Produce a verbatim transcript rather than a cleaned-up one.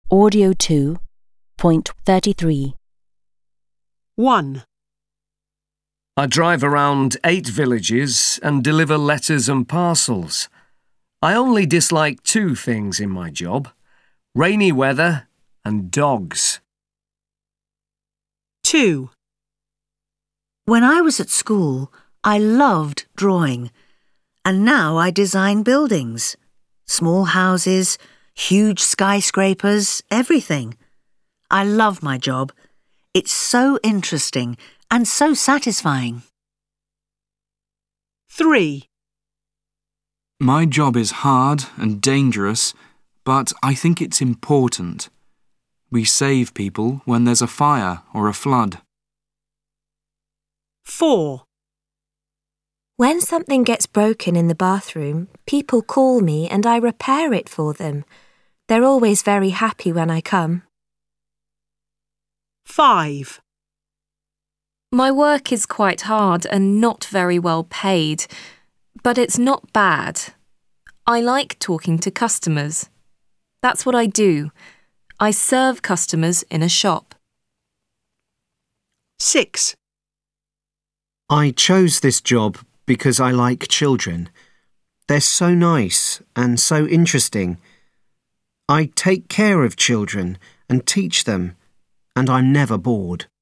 Audio two, point thirty-three. one. I drive around eight villages and deliver letters and parcels. I only dislike two things in my job: rainy weather and dogs. two. When I was at school, I loved drawing, and now I design buildings. Small houses, huge skyscrapers, everything. I love my job. It's so interesting and so satisfying. three. My job is hard and dangerous, but I think it's important. We save people when there's a fire or a flood. four. When something gets broken in the bathroom, people call me and I repair it for them. They're always very happy when I come. five. My work is quite hard and not very well paid, but it's not bad. I like talking to customers. That's what I do. I serve customers in a shop. six. I chose this job because I like children. They're so nice and so interesting. I take care of children and teach them, and I'm never bored.